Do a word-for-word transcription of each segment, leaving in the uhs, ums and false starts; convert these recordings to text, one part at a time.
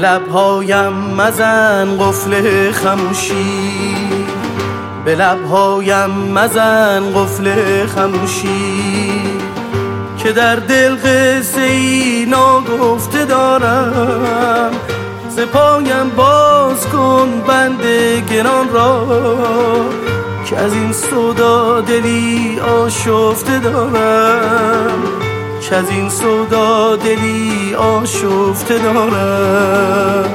لبهایم مزن قفل خموشی، به لبهایم مزن قفل خموشی، که در دل قصه ای ناگفته دارم. ز پایم باز کن بند گران را، که از این سودا دلی آشفته دارم، که از این سودا دلی آشفته دارم.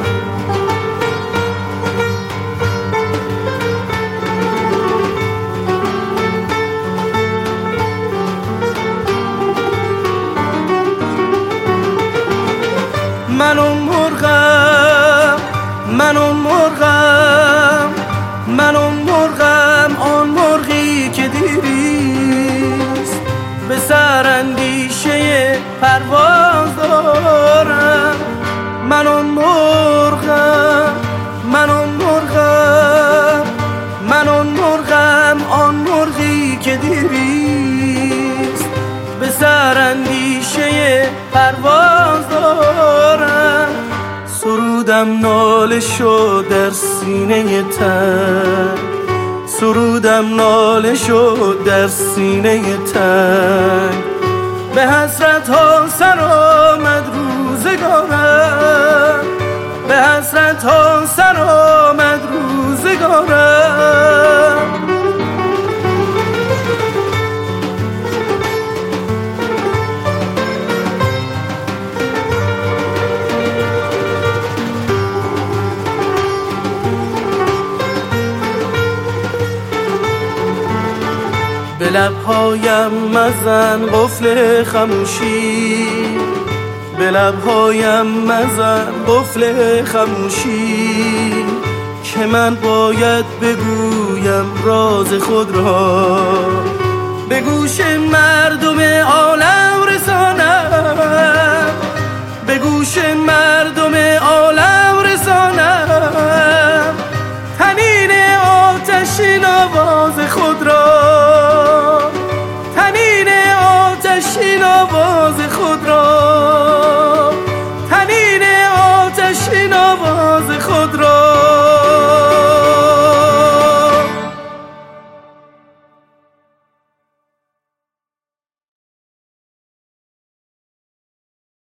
من اون مرغم، من اون مرغم، من اون مرغم، آن مرغی که دیریست به سراندیشه پرواز دارم. من اون مرغم، من اون مرغم، من اون مرغم، آن مرغی که دیریست به سراندیشه پرواز دارم. سرودم ناله شد در سینه تن، سرودم ناله شد در سینه تن، به حسرت ها سر آمد روزگارم، به حسرت ها سر آمد روزگارم. به لبهایم مزن قفل خموشی، به لبهایم مزن قفل خموشی، که من باید بگویم راز خود را، به گوش مردم عالم رسانم، به گوش مردم